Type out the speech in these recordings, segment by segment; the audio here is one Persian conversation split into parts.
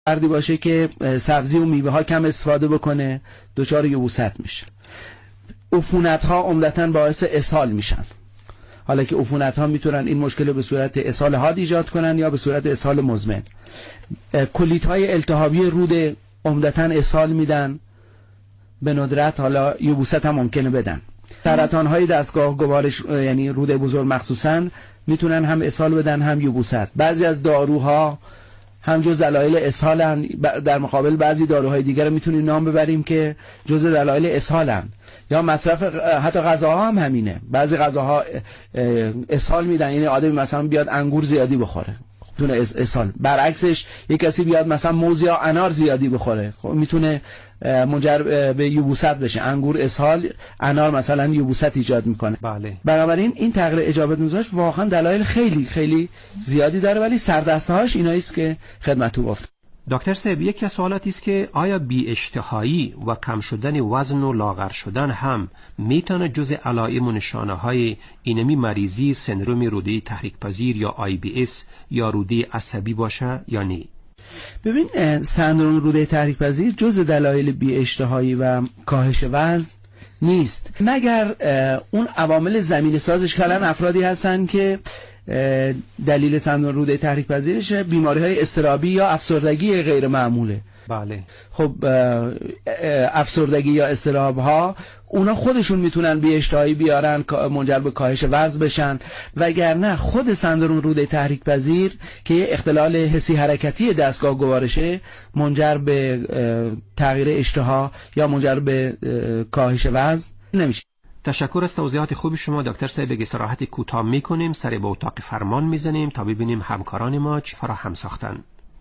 فردی باشه که سبزی و میوه ها کم استفاده بکنه دچار یبوست میشه. عفونت ها عمدتاً باعث اسهال میشن، حالا که عفونت ها میتونن این مشکل رو به صورت اسهال حاد ایجاد کنن یا به صورت اسهال مزمن. کلیت های التهابی رود عمدتاً اسهال میدن، به ندرت حالا یبوست هم ممکنه بدن. سرطان های دستگاه گوارش یعنی روده بزرگ مخصوصاً میتونن هم اسهال بدن هم یبوست. بعضی از داروها هم جز دلایل اسهالن، در مقابل بعضی داروهای دیگر رو میتونیم نام ببریم که جز دلایل اسهالن. یا مصرف حتی غذاها هم همینه، بعضی غذاها اسهال میدن، یعنی آدمی مثلا بیاد انگور زیادی بخوره میتونه اسهال، برعکسش یک کسی بیاد مثلا موز یا انار زیادی بخوره خب میتونه منجر به یبوست بشه. انگور اسهال، انار مثلا یبوست ایجاد میکنه. بله. بنابراین این تغییر اجابت مزاج واقعا دلایل خیلی خیلی زیادی داره، ولی سردسته‌هاش اینایی است که خدمتتون گفتم. دکتر صاحب، یکی از سوالاتی است که آیا بی اشتهایی و کم شدن وزن و لاغر شدن هم میتونه جز علائم و نشانه های اینمی مریضی سندروم روده تحریک پذیر یا IBS یا روده عصبی باشه یا نه؟ ببین، سندروم روده تحریک پذیر جز دلایل بی اشتهایی و کاهش وزن نیست، مگر اون عوامل زمینه سازش کردن افرادی هستن که دلیل سندروم روده تحریک پذیرش بیماری های اضطرابی یا افسردگی غیر معموله. بله. خب افسردگی یا اضطراب ها اونا خودشون میتونن بی اشتهایی بیارن منجر به کاهش وزن بشن، وگرنه خود سندروم روده تحریک پذیر که یه اختلال حسی حرکتی دستگاه گوارشه منجر به تغییر اشتها یا منجر به کاهش وزن نمیشه. تشکر از توضیحات خوب شما دکتر صاحب. استراحت کوتاه میکنیم، سر به اتاق فرمان میزنیم تا ببینیم همکاران ما چی فراهم ساختن.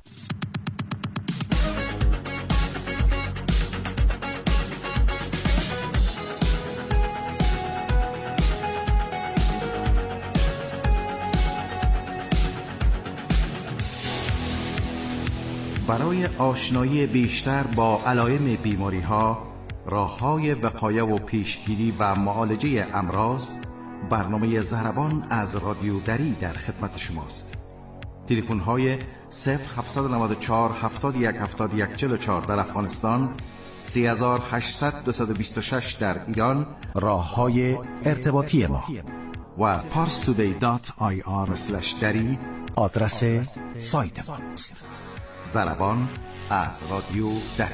برای آشنایی بیشتر با علائم بیماری‌ها، راه‌های وقایه و پیشگیری و معالجه امراض، برنامه ضربان از رادیو دری در خدمت شماست. تلفن‌های 0794 71 71 44 در افغانستان، 3800 226 در ایران راه‌های ارتباطی ما و parstoday.ir/dari آدرس سایت ماست. ضربان از رادیو دری.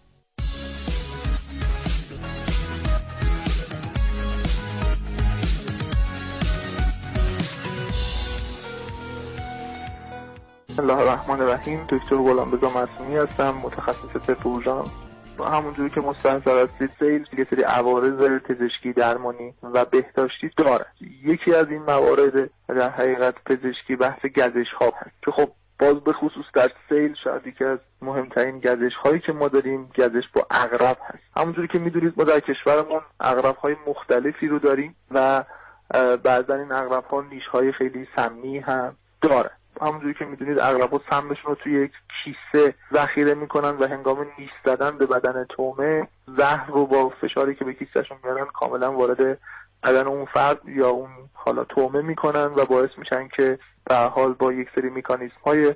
بسم الله الرحمن الرحیم. دکتر غلامرضا معصومی هستم، متخصص طب اورژانس. همونجوری که مستحضر هستید سیل یه سری عوارض پزشکی درمانی و بهداشتی داره. یکی از این موارد در حقیقت پزشکی بحث گزش ها هست که خب باز به خصوص در سیل شاید یکی از مهمترین گزش هایی که ما داریم گزش با عقرب هست. همونجوری که میدونید ما در کشورمون عقرب های مختلفی رو داریم و بعضا این عقرب ها نیش های خیلی سمی هم داره. همونجوری که میدونید عقرب‌ها سمشون رو توی یک کیسه ذخیره میکنن و هنگام نیش زدن به بدن طعمه زهر رو با فشاری که به کیسهشون میارن کاملا وارد بدن اون فرد یا اون حالا طعمه میکنن و باعث میشن که به حال با یک سری مکانیزم های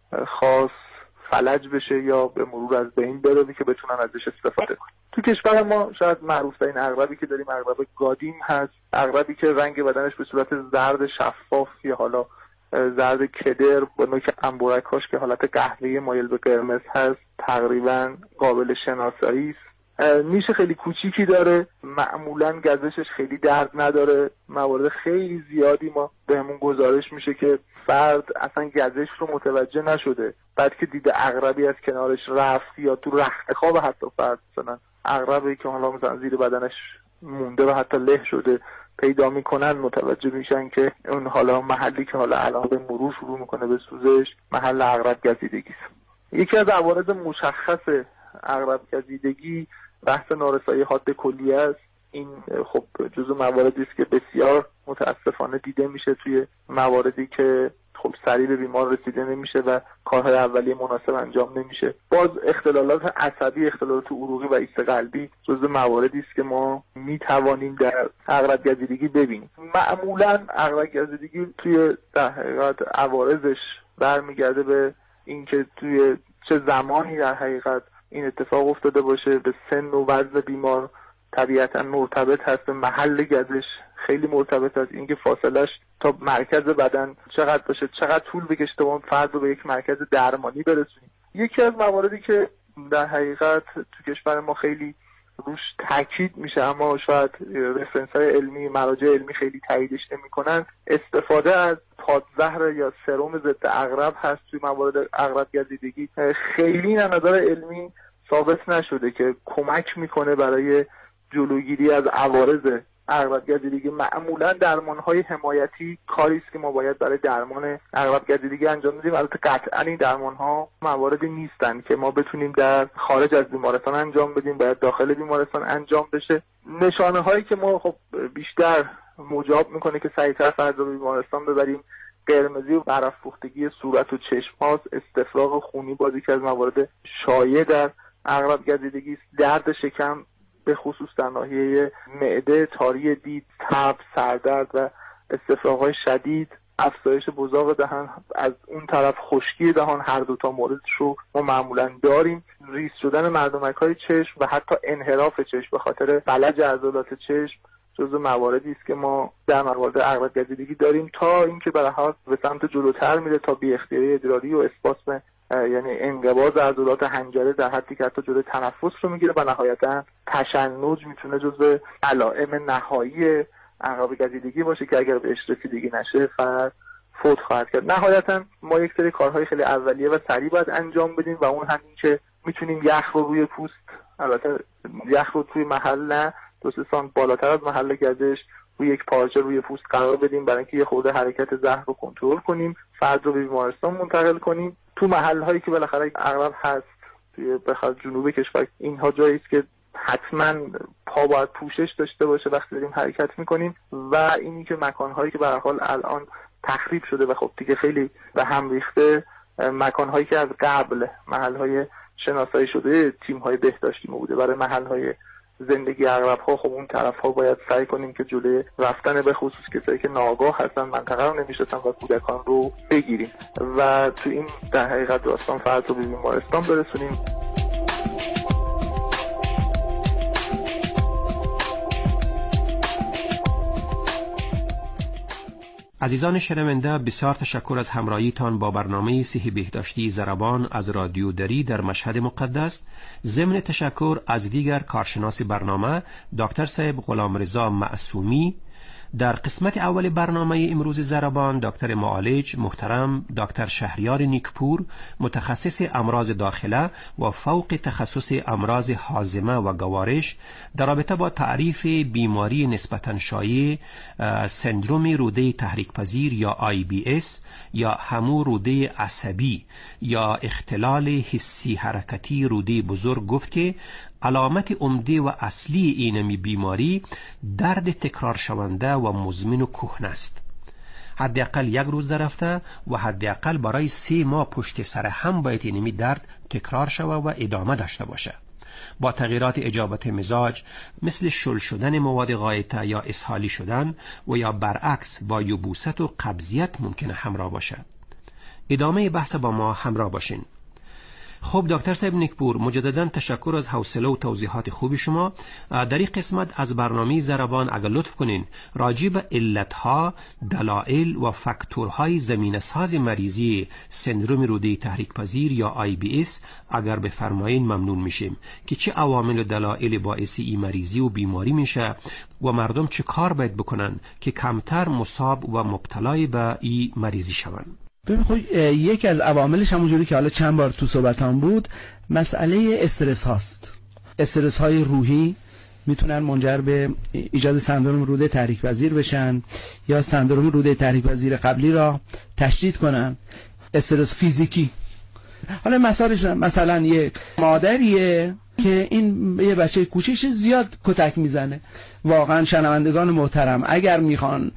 خاص فلج بشه یا به مرور از بین بره که بتونن ازش استفاده کنن. تو کشور ما شاید معروف ترین عقربی که داریم عقرب گادیم هست، عقربی که رنگ بدنش به صورت زرد شفاف یا حالا زرد کدر با نوک انبورکاش که حالت قهوه‌ای مایل به قرمز هست تقریبا قابل شناسایی است. نیش خیلی کوچیکی داره، معمولا گزشش خیلی درد نداره. موارد خیلی زیادی ما بهمون گزارش میشه که فرد اصلا گزش رو متوجه نشده، بعد که دیده عقربی از کنارش رفت یا تو رخت خواب حتی فرد مثلا عقربی که حالا مثلا زیر بدنش مونده و حتی له شده پیدا میکنن متوجه میشن که اون حالا محلی که حالا علاوه به مرور شروع میکنه به سوزش محل عقرب گزیدگی است. یکی از عوارض مشخص عقرب گزیدگی بحث نارسایی حاد کلیه است. این خب جزو مواردی است که بسیار متاسفانه دیده میشه توی مواردی که خب سریع به بیمار رسیده نمیشه و کارهای اولیه مناسب انجام نمیشه. باز اختلالات عصبی، اختلالات عروقی و ایست قلبی جزو مواردی است که ما میتوانیم در عقرب گزیدگی ببینیم. معمولا عقرب گزیدگی توی در حقیقت عوارضش برمیگرده به اینکه توی چه زمانی در حقیقت این اتفاق افتاده باشه، به سن و وزن بیمار طبیعتا مرتبط هست، به محل گزش خیلی مرتبط است، اینکه فاصلش تا مرکز بدن چقدر باشه، چقدر طول بکشه تا اون فرد رو به یک مرکز درمانی برسونیم. یکی از مواردی که در حقیقت تو کشور ما خیلی روش تاکید میشه اما شاید رفرنس‌های علمی، مراجع علمی خیلی تاییدش نمی‌کنن، استفاده از پادزهر یا سرم ضد عقرب هست توی موارد عقرب گزیدگی. خیلی از نظر علمی ثابت نشده که کمک میکنه برای جلوگیری از عوارض عقرب گزیدگی. معمولا درمان‌های حمایتی کاری است که ما باید برای درمان عقرب گزیدگی انجام بدیم. البته قطعا این درمان‌ها مواردی نیستن که ما بتونیم در خارج از بیمارستان انجام بدیم، باید داخل بیمارستان انجام بشه. نشانه‌هایی که ما خب بیشتر مجاب میکنه که سریعتر فرد رو به بیمارستان ببریم، قرمزی و برافروختگی صورت و چشم هاست، استفراغ خونی بازی که از موارد شایع در عقرب گزیدگی است، درد شکم به خصوص در ناحیه معده، تاری دید، تب، سردرد و استفراغ‌های شدید، افزایش بزاق دهان، از اون طرف خشکی دهان، هر دو تا موردش رو ما معمولا داریم. ریز شدن مردمک‌های چشم و حتی انحراف چشم به خاطر فلج عضلات چشم جزو مواردی است که ما در موارد عقرب گزیدگی داریم، تا اینکه به هر حال به سمت جلوتر میره تا بی اختیاری ادراری و اسپاسم، یعنی انقباض عضلات حنجره در حدی که حتی جلوی تنفس رو میگیره و نهایتا تشنج میتونه جزو علائم نهایی عقرب گزیدگی باشه که اگر بهش رسیدگی نشه فرد فوت خواهد کرد. نهایتا ما یک سری کارهای خیلی اولیه و سریع باید انجام بدیم و اون همین که میتونیم یخ رو روی پوست، البته یخ رو توی محل نه، 2 سانت بالاتر از محل گزش روی یک پارچه روی پوست قرار بدیم برای اینکه یه خورده حرکت زهر رو کنترل کنیم، فرد رو به بیمارستان منتقل کنیم. تو محل هایی که بالاخره عقرب هست توی بخاطر جنوب کشور، اینها جایی است که حتما پا باید پوشش داشته باشه وقتی داریم حرکت میکنیم، و اینی که مکان هایی که به هر حال الان تخریب شده و خب دیگه خیلی به هم ریخته، مکان هایی که از قبل محل های شناسایی شده تیم های بهداشتی بوده برای محل های زندگی عقرب ها، خب اون طرف ها باید سعی کنیم که جلوی رفتن به خصوص کسایی که ناآگاه هستن، منطقه رو نمیشناسن و کودکان رو بگیریم و تو این در حقیقت داستان فرد رو به بیمارستان برسونیم. عزیزان شنونده، بسیار تشکر از همراهیتان با برنامه صحی بهداشتی ضربان از رادیو دری در مشهد مقدس. ضمن تشکر از دیگر کارشناس برنامه دکتر صاحب غلامرضا معصومی. در قسمت اول برنامه امروز ضربان دکتر معالج محترم دکتر شهریار نیکپور، متخصص امراض داخله و فوق تخصص امراض هاضمه و گوارش، در رابطه با تعریف بیماری نسبتاً شایع سندروم روده تحریک پذیر یا IBS یا همو روده عصبی یا اختلال حسی حرکتی روده بزرگ گفت که علامت عمده و اصلی اینمی بیماری درد تکرار شونده و مزمن و کهنه است. حداقل 1 روز در هفته و حداقل برای 3 ماه پشت سر هم باید اینمی درد تکرار شوه و ادامه داشته باشه. با تغییرات اجابت مزاج مثل شل شدن مواد غایطه یا اسهالی شدن و یا برعکس با یبوست و قبضیت ممکنه همراه باشه. ادامه بحث با ما همراه باشین. خب دکتر صاحب نیکپور، مجددا تشکر از حوصله و توضیحات خوب شما. در این قسمت از برنامه ضربان اگر لطف کنین راجع به علتها، دلایل و فاکتورهای زمینه‌ساز مریضی سندروم روده تحریک پذیر یا IBS اگر بفرمایین ممنون میشیم که چه عوامل و دلایل باعث این مریضی و بیماری میشه و مردم چه کار باید بکنن که کمتر مصاب و مبتلای به این مریضی شوند. ببین خب یکی از عواملش همونجوری که حالا چند بار تو صحبتام بود مسئله استرس هاست. استرس های روحی میتونن منجر به ایجاد سندروم روده تحریک پذیر بشن یا سندروم روده تحریک پذیر قبلی را تشدید کنن. استرس فیزیکی، حالا مثلا یک مادریه که این یه بچه کوچیکش زیاد کتک میزنه. واقعا شنوندگان محترم اگر میخوان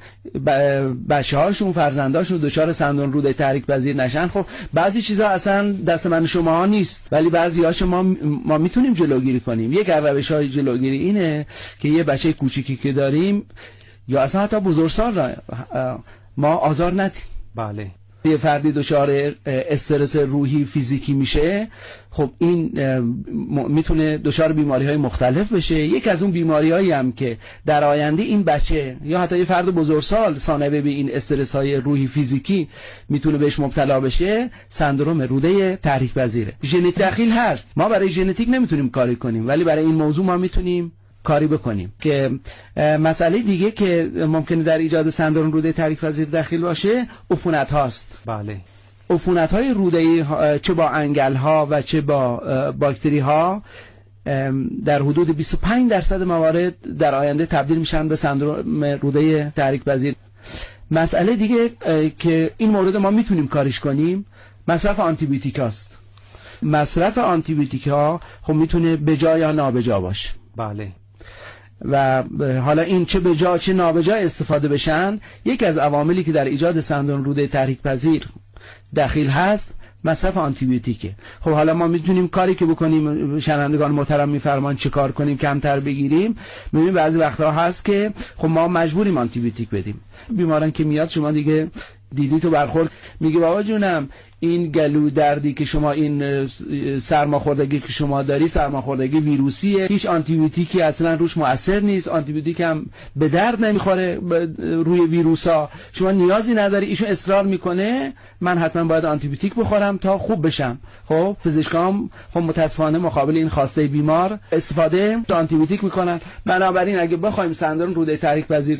بچه هاشون فرزنداشون دچار سندروم روده تحریک پذیر نشن، خب بعضی چیزا اصلا دست من شما ها نیست ولی بعضی هاشو ما میتونیم جلوگیری کنیم. یک روش های جلوگیری اینه که یه بچه کوچیکی که داریم یا اصلا حتی بزرگسال را ما آزار ندیم. بله. یه فردی دچار استرس روحی فیزیکی میشه، خب این میتونه دچار بیماری‌های مختلف بشه. یک از اون بیماری‌هایی هم که در آینده این بچه یا حتی یه فرد بزرگسال ثانوی به این استرس‌های روحی فیزیکی میتونه بهش مبتلا بشه، سندرم روده تحریک پذیره. ژنتیک دخیل هست، ما برای ژنتیک نمیتونیم کاری کنیم، ولی برای این موضوع ما میتونیم کاری بکنیم. که مسئله دیگه که ممکنه در ایجاد سندرم روده تحریک پذیر دخیل باشه عفونت هاست. بله. عفونت های روده‌ای چه با انگل ها و چه با باکتری ها در حدود 25% موارد در آینده تبدیل میشن به سندرم روده تحریک پذیر. مسئله دیگه که این مورد ما میتونیم کاریش کنیم مصرف آنتی بیوتیک هاست. مصرف آنتی بیوتیک ها خب میتونه بجا یا نابجا باشه. بله. و حالا این چه بجا چه نابجا استفاده بشن، یکی از عواملی که در ایجاد سندرم روده تحریک پذیر دخیل هست مصرف آنتی بیوتیکه. خب حالا ما میتونیم کاری که بکنیم، شنوندگان محترم میفرمان چه کار کنیم کمتر بگیریم. ببین بعضی وقتا هست که خب ما مجبوریم آنتی بیوتیک بدیم. بیماران که میاد شما دیگه دیدی تو برخورد میگه بابا جونم این گلو دردی که شما، این سرماخوردگی که شما داری سرماخوردگی ویروسیه، هیچ آنتی بیوتیکی اصلا روش مؤثر نیست، آنتی بیوتیک هم به درد نمیخوره روی ویروسا، شما نیازی نداری. ایشون اصرار میکنه من حتما باید آنتی بیوتیک بخورم تا خوب بشم. خب پزشکام خب متاسفانه مقابل این خواسته بیمار استفاده آنتی بیوتیک میکنن. بنابراین اگه بخوایم سندرم روده تحریک پذیر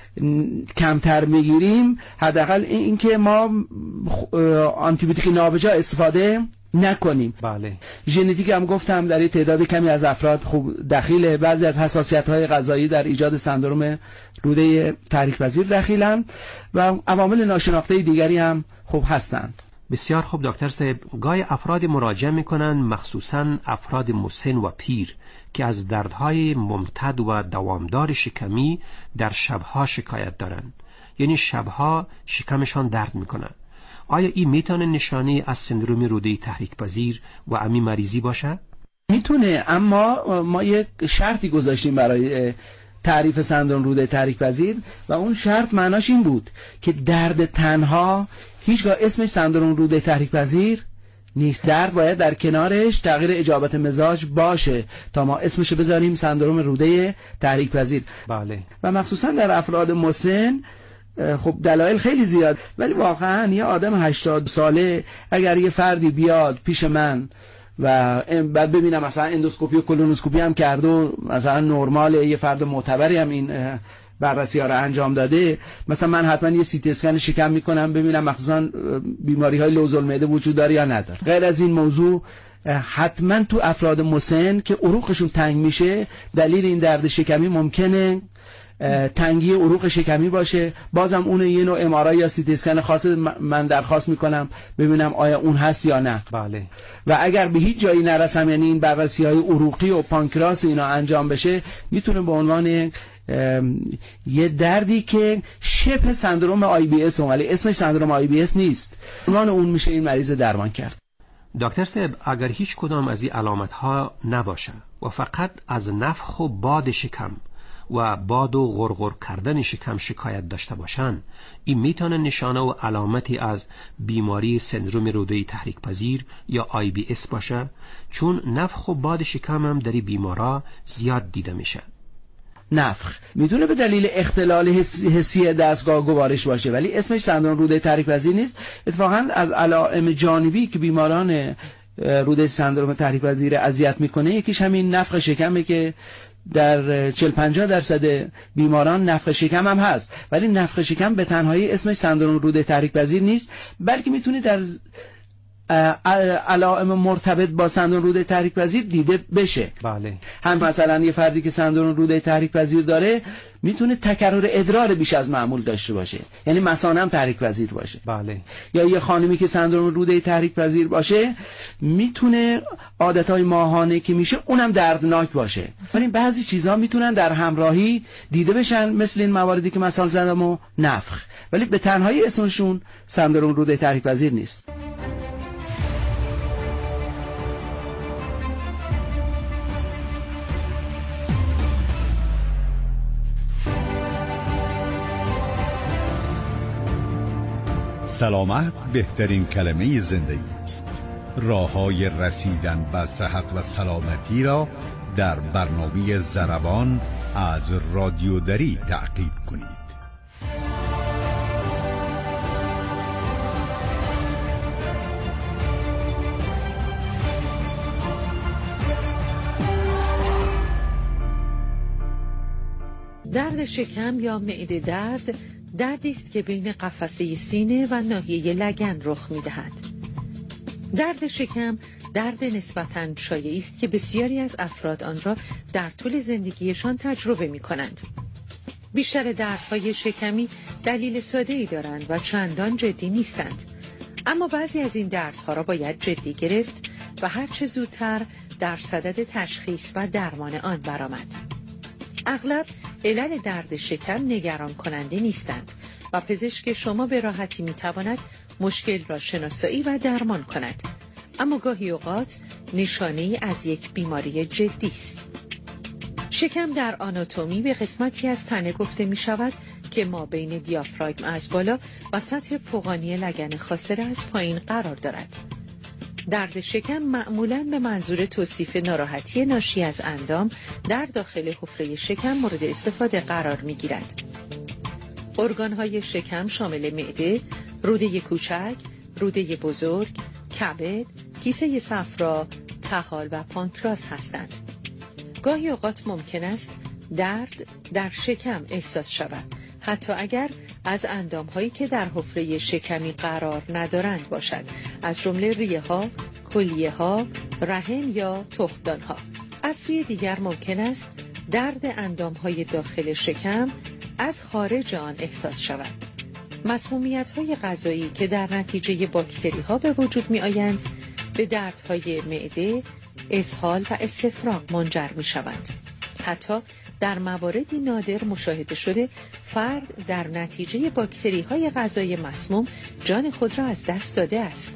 کمتر میگیریم، حداقل این که ما آنتی بیوتیک نابجا استفاده نکنیم. بله. ژنتیک هم گفتم در تعداد کمی از افراد خوب دخیله. بعضی از حساسیت‌های غذایی در ایجاد سندرم روده تحریک پذیر دخیلن و عوامل ناشناخته دیگری هم خوب هستند. بسیار خوب دکتر صاحب، گاهی افراد مراجعه میکنن، مخصوصا افراد مسن و پیر که از دردهای ممتد و دوامدار شکمی در شبها شکایت دارند، یعنی شبها شکمشان درد میکنه. آیا این میتونه نشانه از سندرم روده تحریک پذیر و امی مریضی باشه؟ میتونه، اما ما یک شرطی گذاشتیم برای تعریف سندرم روده تحریک پذیر و اون شرط معناش این بود که درد تنها هیچگاه اسمش سندرم روده تحریک پذیر نیست. درد باید در کنارش تغییر اجابت مزاج باشه تا ما اسمشو بذاریم سندرم روده تحریک پذیر. بله. و مخصوصا در افراد مسن خب دلایل خیلی زیاد، ولی واقعا یه آدم 80 ساله اگر یه فردی بیاد پیش من و بعد ببینم مثلا اندوسکوپی و کولونوسکوپی هم کرده و مثلا نرماله، یه فرد معتبری هم این بررسی ها رو انجام داده، مثلا من حتما یه سی تی اسکن شکم میکنم ببینم مخصوصا بیماری های لوز المعده وجود داره یا نداره. غیر از این موضوع حتما تو افراد مسن که عروقشون تنگ میشه، دلیل این درد شکمی ممکنه تنگی عروق شکمی باشه. بازم اون یه نوع ام آر آی یا سی تی اسکن خاص من درخواست میکنم ببینم آیا اون هست یا نه. بله. و اگر به هیچ جایی نرسم، یعنی این بررسی های عروقی و پانکراس اینا انجام بشه، میتونه به عنوان یه دردی که شبه سندرم آی بی اس، ولی اسمش سندرم آی بی اس نیست، عنوان اون میشه این مریض درمان کرد. دکتر صاحب، اگر هیچ کدام از این علامت ها نباشه و فقط از نفخ و باد شکم و باد و غرغر کردن شکم شکایت داشته باشن، این میتونه نشانه و علامتی از بیماری سندرم روده تحریک پذیر یا آی بی اس باشه، چون نفخ و باد شکم هم در این بیمارا زیاد دیده میشه. نفخ میتونه به دلیل اختلال حسی دستگاه گوارش باشه، ولی اسمش سندرم روده تحریک پذیر نیست. اتفاقا از علائم جانبی که بیماران روده سندرم تحریک پذیر اذیت میکنه یکیش همین نفخ شکمه که در 40-50% بیماران نفخ شکم هم هست، ولی نفخ شکم به تنهایی اسمش سندرم روده تحریک پذیر نیست، بلکه میتونه در علائم مرتبط با سندرم روده تحریک پذیر دیده بشه. بله. هم مثلا یه فردی که سندرم روده تحریک پذیر داره میتونه تکرر ادرار بیش از معمول داشته باشه، یعنی مثانه هم تحریک پذیر باشه. بله. یا یه خانمی که سندرم روده تحریک پذیر باشه میتونه عادتهای ماهانه که میشه اونم دردناک باشه. ولی بعضی چیزها میتونن در همراهی دیده بشن، مثل این مواردی که مثال زدم و نفخ، ولی به تنهایی اسمشون سندرم روده تحریک پذیر نیست. سلامت بهترین کلمه زندگی است. راه‌های رسیدن به صحت و سلامتی را در برنامه ضربان از رادیو دری تعقیب کنید. درد شکم یا معده درد دردی است که بین قفسه سینه و ناحیه لگن رخ می‌دهد. درد شکم درد نسبتاً شایعی است که بسیاری از افراد آن را در طول زندگیشان تجربه می‌کنند. بیشتر دردهای شکمی دلیل ساده‌ای دارند و چندان جدی نیستند. اما بعضی از این دردها را باید جدی گرفت و هر چه زودتر در صدد تشخیص و درمان آن برآمد. اغلب علل درد شکم نگران کننده نیستند و پزشک شما به راحتی میتواند مشکل را شناسایی و درمان کند. اما گاهی اوقات نشانه‌ای از یک بیماری جدی است. شکم در آناتومی به قسمتی از تنه گفته می شود که ما بین دیافراگم از بالا و سطح فوقانی لگن خاصره از پایین قرار دارد. درد شکم معمولاً به منظور توصیف ناراحتی ناشی از اندام در داخل حفره شکم مورد استفاده قرار می‌گیرد. ارگان‌های شکم شامل معده، روده کوچک، روده بزرگ، کبد، کیسه صفرا، طحال و پانکراس هستند. گاهی اوقات ممکن است درد در شکم احساس شود، حتی اگر از اندام‌هایی که در حفره شکمی قرار ندارند باشد، از جمله ریه‌ها، کلیه‌ها، رحم یا تخمدان‌ها. از سوی دیگر ممکن است درد اندام‌های داخل شکم از خارج آن احساس شود. مسمومیت‌های غذایی که در نتیجه باکتری‌ها به وجود می‌آیند، به دردهای معده، اسهال و استفراغ منجر می‌شوند. حتی در مواردی نادر مشاهده شده فرد در نتیجه باکتری‌های غذای مسموم جان خود را از دست داده است.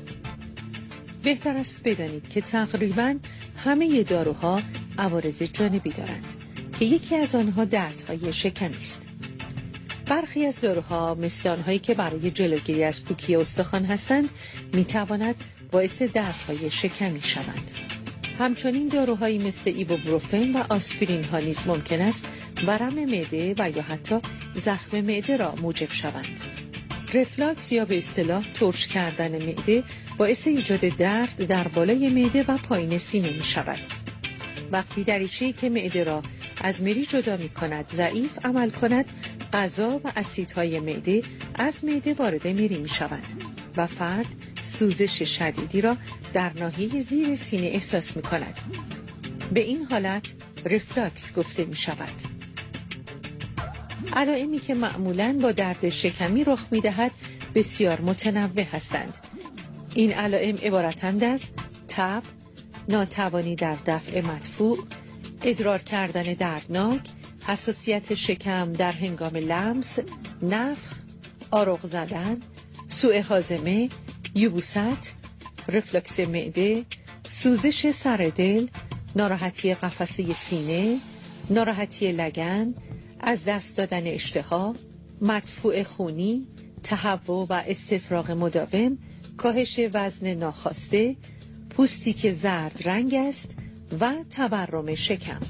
بهتر است بدانید که تقریباً همه داروها عوارض جانبی دارند که یکی از آنها دردهای شکمی است. برخی از داروها مثل آنهایی که برای جلوگیری از پوکی استخوان هستند می‌تواند باعث دردهای شکمی شوند. همچنین داروهایی مثل ایبوپروفن و آسپرین ها نیز ممکن است ورم معده و یا حتی زخم معده را موجب شوند. رفلاکس یا به اصطلاح ترش کردن معده باعث ایجاد درد در بالای معده و پایین سینه می شود. وقتی دریچه‌ای که معده را از مری جدا می کند ضعیف عمل کند، غذا و اسیدهای معده از معده وارد مری می شوند و فرد سوزش شدیدی را در ناحیه زیر سینه احساس می کند. به این حالت رفلاکس گفته می شود. علائمی که معمولاً با درد شکمی رخ می دهد بسیار متنوع هستند. این علائم عبارتند از تب، ناتوانی در دفع مدفوع، ادرار کردن دردناک، حساسیت شکم در هنگام لمس، نفخ، آرق زدن، سوء هاضمه، یبوست، رفلکس معده، سوزش سر دل، ناراحتی قفسه سینه، ناراحتی لگن، از دست دادن اشتها، مدفوع خونی، تهوع و استفراغ مداوم، کاهش وزن ناخواسته، پوستی که زرد رنگ است و تورم شکم.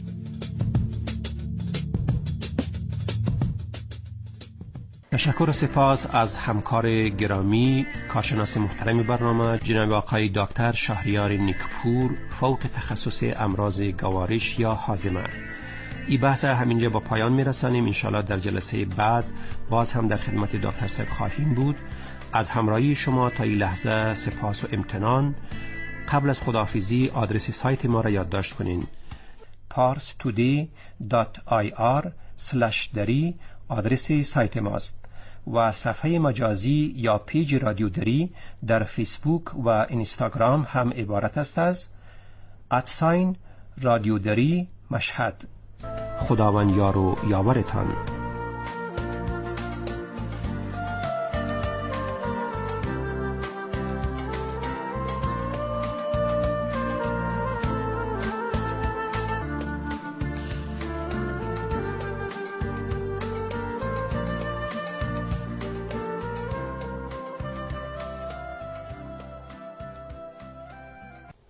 تشکر و سپاس از همکار گرامی کارشناس محترم برنامه جناب آقای دکتر شهریار نیکپور، فوق تخصص امراض گوارش یا هاضمه. این بحث همینجا با پایان میرسانیم. انشاءالله در جلسه بعد باز هم در خدمت دکتر صاحب خواهیم بود. از همراهی شما تا این لحظه سپاس و امتنان. قبل از خداحافظی آدرس سایت ما را یادداشت کنین: parstoday.ir/dari آدرس سایت ماست و صفحه مجازی یا پیج رادیو دری در فیسبوک و اینستاگرام هم عبارت است از رادیو دری مشهد. خداوند یار و یاورتان.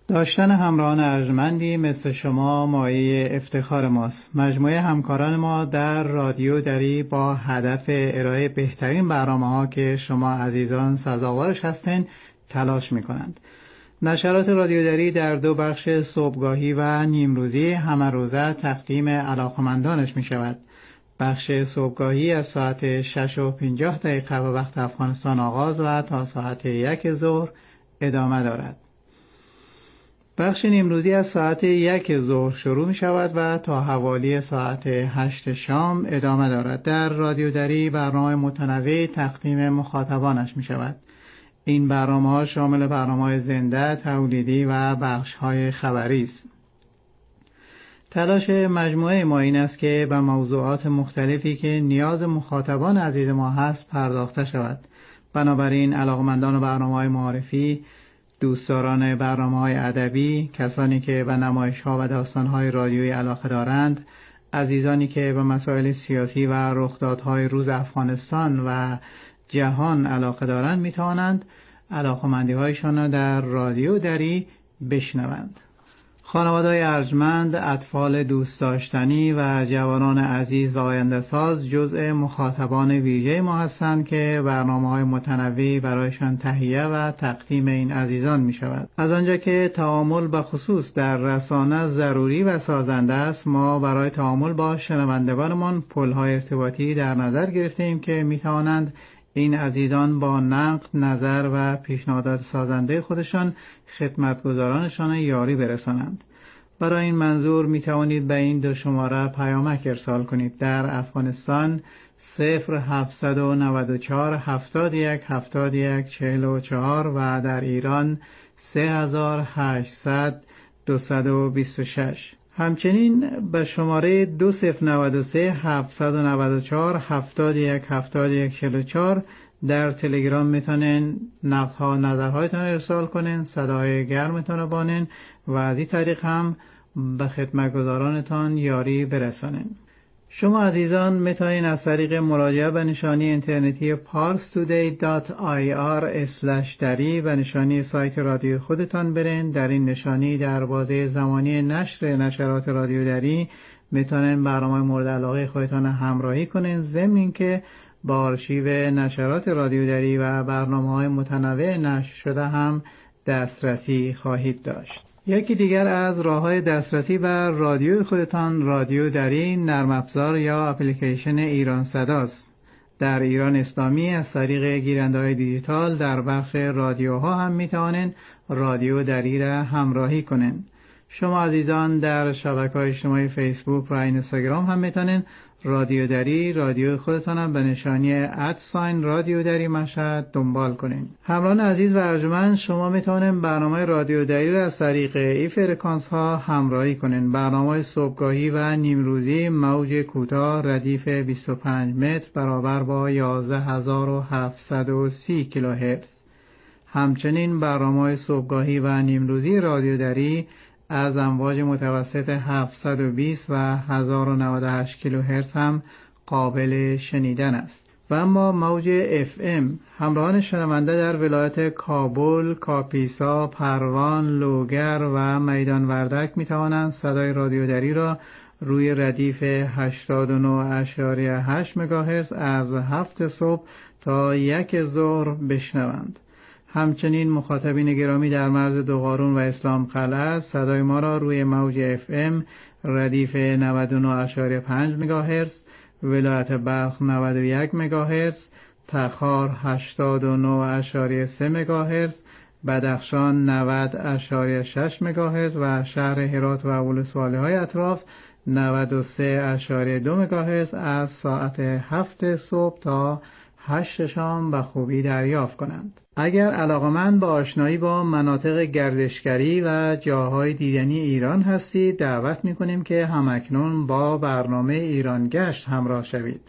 داشتن همراهان ارجمندی مثل شما مایه افتخار ماست. مجموعه همکاران ما در رادیو دری با هدف ارائه بهترین برنامه‌ها که شما عزیزان سزاوارش هستین تلاش می‌کنند. نشرات رادیو دری در 2 بخش صبحگاهی و نیمروزی همه روزه تقدیم علاقمندانش می‌شود. بخش صبحگاهی از ساعت 6:50 به وقت افغانستان آغاز و تا ساعت 1 ظهر ادامه دارد. بخش نیمروزی از ساعت 1 ظهر شروع می شود و تا حوالی ساعت 8 شام ادامه دارد. در رادیو دری برنامه متنوع تقدیم مخاطبانش می شود. این برنامه ها شامل برنامه زنده، تولیدی و بخش های خبری است. تلاش مجموعه ما این است که به موضوعات مختلفی که نیاز مخاطبان عزیز ما هست پرداخته شود. بنابراین علاقمندان برنامه‌های معرفی، دوستداران برنامه‌های ادبی، کسانی که به نمایش‌ها و داستان‌های رادیویی علاقه دارند، عزیزانی که به مسائل سیاسی و رخدادهای روز افغانستان و جهان علاقه دارند می‌توانند علاقه‌مندی‌هایشان را در رادیو دری بشنوند. خانواده‌های ارجمند، اطفال دوست داشتنی و جوانان عزیز و آینده ساز جزء مخاطبان ویژه ما هستند که برنامه‌های متنوعی برایشان تهیه و تقدیم این عزیزان می شود. از آنجا که تعامل به خصوص در رسانه ضروری و سازنده است، ما برای تعامل با شنوندگانمان پل‌های ارتباطی در نظر گرفتیم که می توانند این عزیزان با نقد، نظر و پیشنهادات سازنده خودشان خدمتگزارانشان یاری برسانند. برای این منظور می توانید به این 2 شماره پیامک ارسال کنید. در افغانستان 0794 71 71 44 و در ایران 3800 226. همچنین به شماره 2093 794 71 71 44 در تلگرام میتونین نقدها نظرهایتان ارسال کنین، صدای گرمتان بانین و از این طریق هم به خدمتگزارانتان یاری برسانین. شما عزیزان میتونین از طریق مراجعه به نشانی اینترنتی parstoday.ir/dari و نشانی سایت رادیو خودتان برین. در این نشانی در بازه زمانی نشر نشرات رادیو دری میتونین برنامه مورد علاقه خودتان همراهی کنین، ضمن اینکه با آرشیو نشرات رادیو دری و برنامه‌های متنوع نشر شده هم دسترسی خواهید داشت. یکی دیگر از راه‌های دسترسی بر رادیو خودتان رادیو دری نرم افزار یا اپلیکیشن ایران صداست. در ایران اسلامی از طریق گیرنده‌های دیجیتال در بخش رادیوها هم می‌توانید رادیو دری را همراهی کنین. شما عزیزان در شبکه‌های اجتماعی فیسبوک و اینستاگرام هم می‌تونید رادیو دری رادیو خودتان هم به نشانی رادیو دری مشهد دنبال کنین. همراهان عزیز و ارجمند، شما میتونید برنامه رادیو دری را از طریق این فرکانس ها همراهی کنین. برنامه صبحگاهی و نیمروزی موج کوتاه ردیف 25 متر برابر با 11730 کیلوهرتز. همچنین برنامه صبحگاهی و نیمروزی رادیو دری از امواج متوسط 720 و 1098 کیلوهرتز هم قابل شنیدن است. و اما موج FM همراهان شنونده در ولایت کابل، کاپیسا، پروان، لوگر و میدان وردک می توانند صدای رادیو دری را روی ردیف 89.8 مگاهرتز از 7 صبح تا 1 ظهر بشنوند. همچنین مخاطبین گرامی در مرز دوقارون و اسلام قلعه صدای ما را روی موج FM ردیف 99.5 مگاهرتز، ولایت بلخ 91 مگاهرتز، تخار 89.3 مگاهرتز، بدخشان 90.6 مگاهرتز و شهر هرات و ولسوالی‌های اطراف 93.2 مگاهرتز از ساعت 7 صبح تا 8 شام به خوبی دریافت کنند. اگر علاقمند به آشنایی با مناطق گردشگری و جاهای دیدنی ایران هستید، دعوت می‌کنیم که همکنون با برنامه ایران گشت همراه شوید.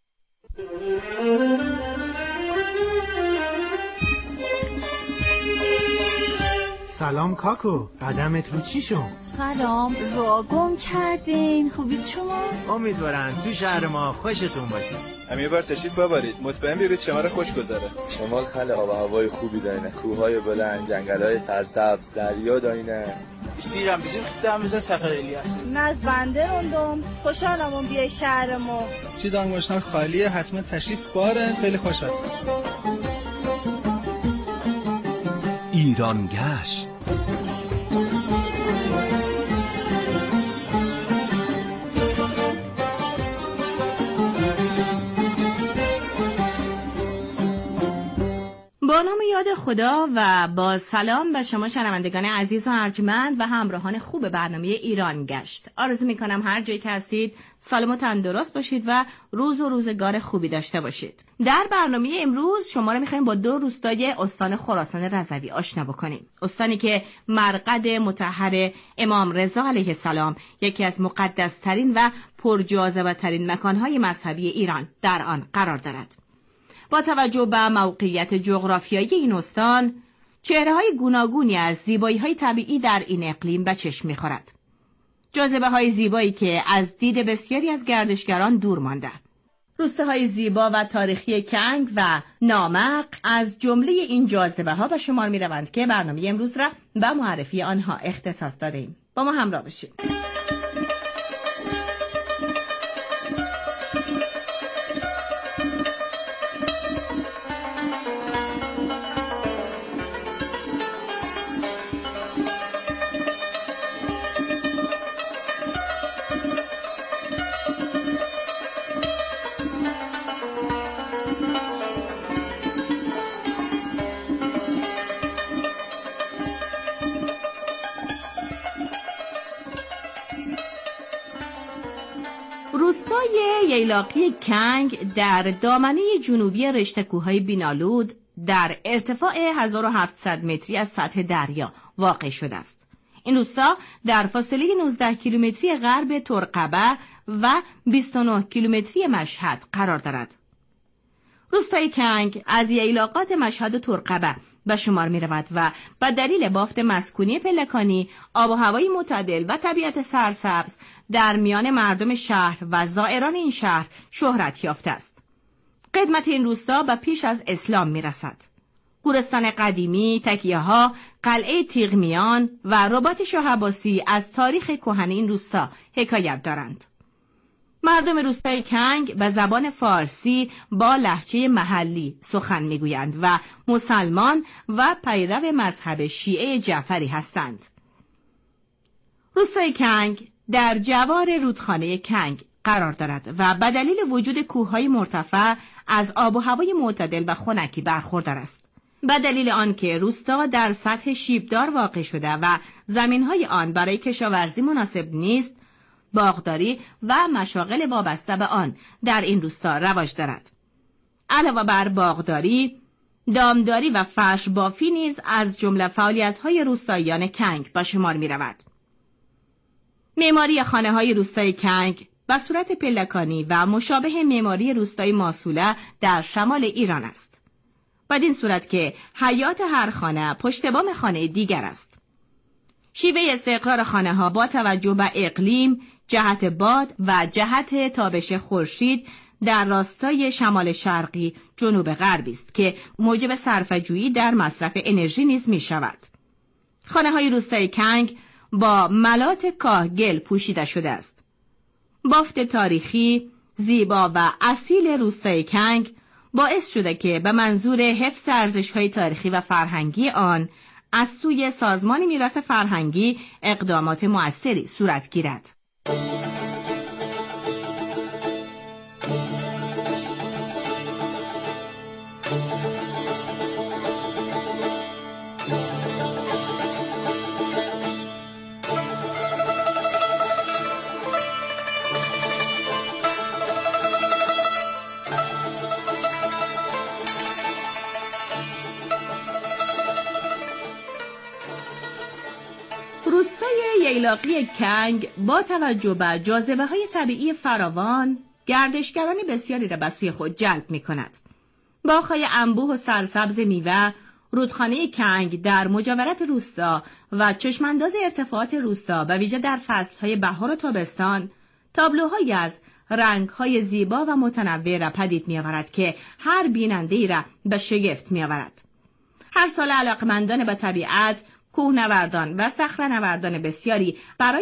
سلام کاکو، قدمت رو چی شد؟ سلام، را گم کردین. خوبید شما؟ امیدوارم تو شهر ما خوشتون باشه. همین بار تشریف ببرید، مطمئن بیارید شمال خوش گذره. شمال خیلی آب و هوای خوبی داره، کوههای بلند، جنگل‌های سرسبز، دریا داره. بیسیرم خدام میز سفر الیاس. از بنده روندم، خوشحالم بیای شهرمو. چی دانگوشنار خالیه، حتما تشریف باره، خیلی خوش هست. ایران گشت. با نام یاد خدا و با سلام به شما شنوندگان عزیز و ارجمند و همراهان خوب برنامه ایران گشت. آرزو میکنم هر جایی که هستید سالم و تندرست باشید و روز و روزگار خوبی داشته باشید. در برنامه امروز شما رو میخوایم با 2 روستای استان خراسان رضوی آشنا بکنیم. استانی که مرقد مطهر امام رضا علیه السلام، یکی از مقدس‌ترین و پرجاذبه‌ترین مکانهای مذهبی ایران در آن قرار دارد. با توجه به موقعیت جغرافیایی این استان، چهره‌های گوناگونی از زیبایی‌های طبیعی در این اقلیم به چشم می‌خورد. جاذبه‌های زیبایی که از دید بسیاری از گردشگران دور مانده. روستاهای زیبا و تاریخی کنگ و نامق از جمله این جاذبه‌ها به شمار می‌روند که برنامه امروز را به معرفی آنها اختصاص داده‌ایم. با ما همراه باشید. روستای ییلاقی کنگ در دامنه جنوبی رشته کوههای بینالود در ارتفاع 1700 متری از سطح دریا واقع شده است. این روستا در فاصله 19 کیلومتری غرب ترقبه و 29 کیلومتری مشهد قرار دارد. روستای کنگ از ییلاقات مشهد و ترقبه به شمار می رود و به دلیل بافت مسکونی پلکانی، آب و هوای معتدل و طبیعت سرسبز در میان مردم شهر و زائران این شهر شهرت یافته است. قدمت این روستا به پیش از اسلام می رسد. گورستان قدیمی، تکیه‌ها، قلعه تیغمیان و رباط شاه عباسی از تاریخ کهن این روستا حکایت دارند. مردم روستای کنگ به زبان فارسی با لهجه محلی سخن میگویند و مسلمان و پیرو مذهب شیعه جعفری هستند. روستای کنگ در جوار رودخانه کنگ قرار دارد و به دلیل وجود کوههای مرتفع از آب و هوای معتدل و خنکی برخوردار است. به دلیل آنکه روستا در سطح شیبدار واقع شده و زمینهای آن برای کشاورزی مناسب نیست، باغداری و مشاغل وابسته به آن در این روستا رواج دارد. علاوه بر باغداری، دامداری و فرش بافی نیز از جمله فعالیت‌های روستاییان کنگ به شمار می‌رود. معماری خانه‌های روستای کنگ به صورت پلکانی و مشابه معماری روستای ماسوله در شمال ایران است. بدین صورت که حیات هر خانه پشت بام خانه دیگر است. شیوه استقرار خانه‌ها با توجه به اقلیم، جهت باد و جهت تابش خورشید در راستای شمال شرقی جنوب غربی است که موجب صرفه‌جویی در مصرف انرژی نیز می شود. خانه‌های روستای کنگ با ملات کاهگل پوشیده شده است. بافت تاریخی، زیبا و اصیل روستای کنگ باعث شده که به منظور حفظ ارزش‌های تاریخی و فرهنگی آن از سوی سازمان میراث فرهنگی اقدامات مؤثری صورت گیرد. روستای ییلاقی کنگ با توجه به جاذبه‌های طبیعی فراوان، گردشگران بسیاری را به سوی خود جلب می‌کند. باغ‌های انبوه و سرسبز میوه، رودخانه کنگ در مجاورت روستا و چشمانداز ارتفاعات روستا به ویژه در فصل‌های بهار و تابستان، تابلوهایی از رنگ‌های زیبا و متنوع را پدید می‌آورد که هر بیننده‌ای را به شگفت می‌آورد. هر سال علاقمندان به طبیعت، کوهنوردان و صخره‌نوردان بسیاری برای